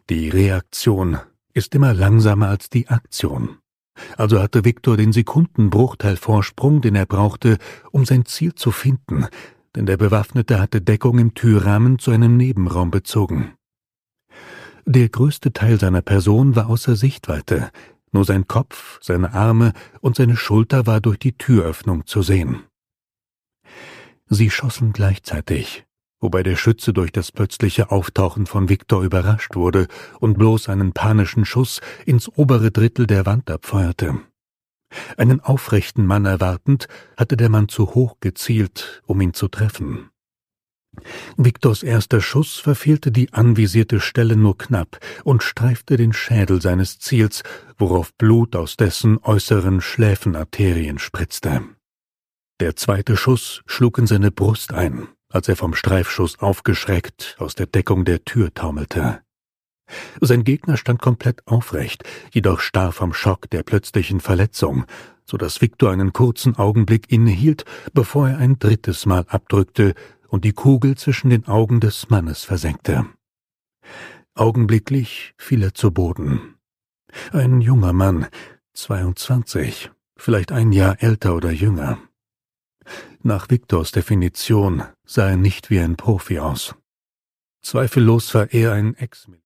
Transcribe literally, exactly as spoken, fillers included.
Die Reaktion ist immer langsamer als die Aktion. Also hatte Viktor den Sekundenbruchteil Vorsprung, den er brauchte, um sein Ziel zu finden, denn der Bewaffnete hatte Deckung im Türrahmen zu einem Nebenraum bezogen. Der größte Teil seiner Person war außer Sichtweite, nur sein Kopf, seine Arme und seine Schulter war durch die Türöffnung zu sehen. Sie schossen gleichzeitig, wobei der Schütze durch das plötzliche Auftauchen von Viktor überrascht wurde und bloß einen panischen Schuss ins obere Drittel der Wand abfeuerte. Einen aufrechten Mann erwartend, hatte der Mann zu hoch gezielt, um ihn zu treffen. Viktors erster Schuss verfehlte die anvisierte Stelle nur knapp und streifte den Schädel seines Ziels, worauf Blut aus dessen äußeren Schläfenarterien spritzte. Der zweite Schuss schlug in seine Brust ein, als er vom Streifschuss aufgeschreckt aus der Deckung der Tür taumelte. Sein Gegner stand komplett aufrecht, jedoch starr vom Schock der plötzlichen Verletzung, so dass Viktor einen kurzen Augenblick innehielt, bevor er ein drittes Mal abdrückte und die Kugel zwischen den Augen des Mannes versenkte. Augenblicklich fiel er zu Boden. Ein junger Mann, zweiundzwanzig, vielleicht ein Jahr älter oder jünger. Nach Viktors Definition sah er nicht wie ein Profi aus. Zweifellos war er ein Ex-